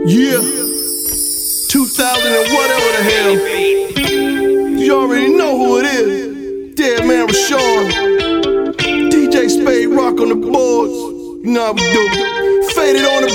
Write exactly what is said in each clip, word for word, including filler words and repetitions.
Yeah, two thousand and whatever the hell. You already know who it is. Dead Man Rashawn, D J Spade Rock on the boards. You know how we do. Faded on the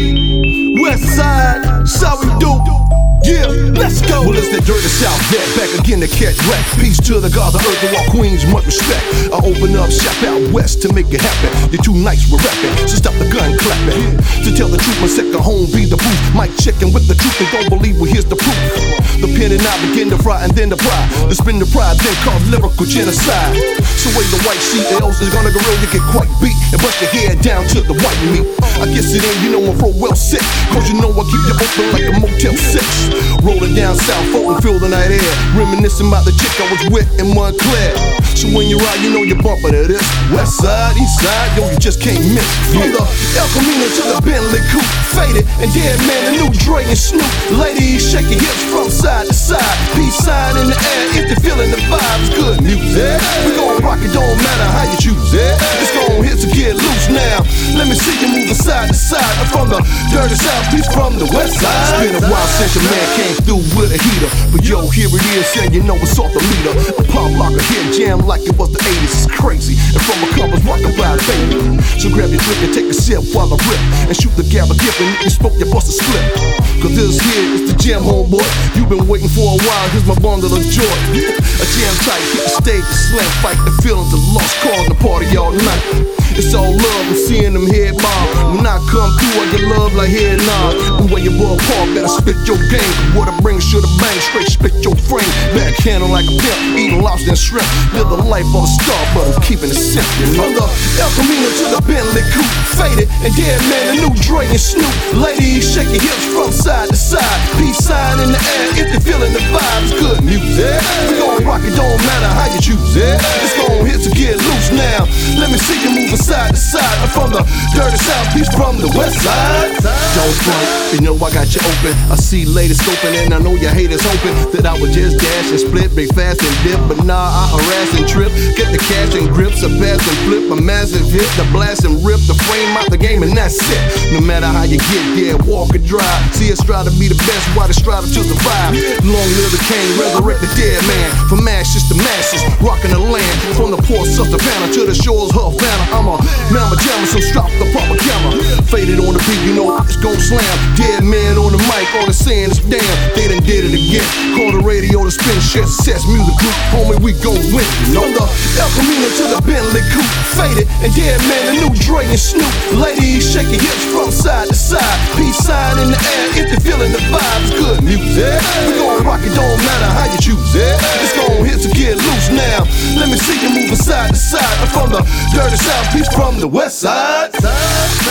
beat. West Side, that's how we do. Yeah, let's go. Well, it's the dirty South vet, back again to catch wreck. Peace to the gods of earth and all queens, much respect. I open up shop out west to make it happen. You're too nice, we're rapping, so stop the gun clapping. To tell the truth, my second home be the booth. Mike checking with the truth and don't believe, well, here's the proof. The pen and I begin to fry and then to pry. To spin the pride, then cause lyrical genocide. So wait, the white C Ls is gonna go real, you get quite beat and bust your head down to the white meat. I guess it ain't, you know I'm real well sick, cause you know I keep you open like a Motel six. Rolling down South Fulton, feel the night air. Reminiscing about the chick I was with in Montclair. So when you ride, you know you're bumping to this. West side, east side, yo, you just can't miss. From the El Camino to the Bentley Coupe, Faded and Dead Man, the new Dre and Snoop. Ladies, shake your hips from side to side. Peace sign in the air if you're feeling the vibes. Good music, we gon' rock it, don't matter how you choose it. It's gon' hit to get loose now. Let me see you moving side to side. I'm from the dirty South, peace from the West side. It's been a while since your man came through with a heater, but yo, here it is, and you know it's off the meter. A pop locker here, jam like it was the eighties. It's crazy, and from a compass, rock about it, baby. So grab your drink and take a sip while I rip, and shoot the gab a gift, and if you spoke, you bust a split. Cause this here is the jam, homeboy. You've been waiting for a while, here's my bundle of joy. A jam tight, hit the stage, a slam fight, the feelings of lost cause, the party all night. It's all love, I'm seeing them head bob. When I come through, I get love like head nod. And when you ball park, better spit your game. What I bring, should've bang, straight spit your frame. Backhandle like a pimp, eating lobster and shrimp. Live the life of a star, but I'm keeping it simple. From the El Camino to the Bentley Coupe, Faded and Dead Man, the new Dre and Snoop. Ladies, shake your hips from side to side. Peace sign in the air if you're feeling the vibes. Good music, we gon' rock it, don't matter how you choose it. It's gon' hit to get loose now. Let me see you moving side to side. I'm from the dirty South, peace from the West side. Don't front, you know I got you open. I see ladies scoping and I know your haters hoping that I would just dash and split, big fast and dip. But nah, I harass and trip, get the cash and grips, a pass and flip, a massive hit, the blast and rip, the frame out the game and that's it. No matter how you get there, walk or drive, see us try to be the best while they strive to survive. Long live the king, resurrect the dead man. From ashes to masses, rocking the land. From the port Susquehanna to the shores of Havana. I'm a Mama jammer, so stop the proper camera. Faded on the beat, you know it's gon' slam. Dead Man on the mic, all the saying is damn. They done did it again. Call the radio to spin shit, sets music group. Homie, we gon' win. From the El Camino to the Bentley Coupe, Faded and Dead Man, the new Dre and Snoop. Ladies, shake your hips from side to side. Peace sign in the air if you're feeling the vibes. Good music, we gon' rock it, don't matter how you choose it. It's gon' hit to get loose now. Let me see you moving side to side. I'm from the dirty South, peace from the West side.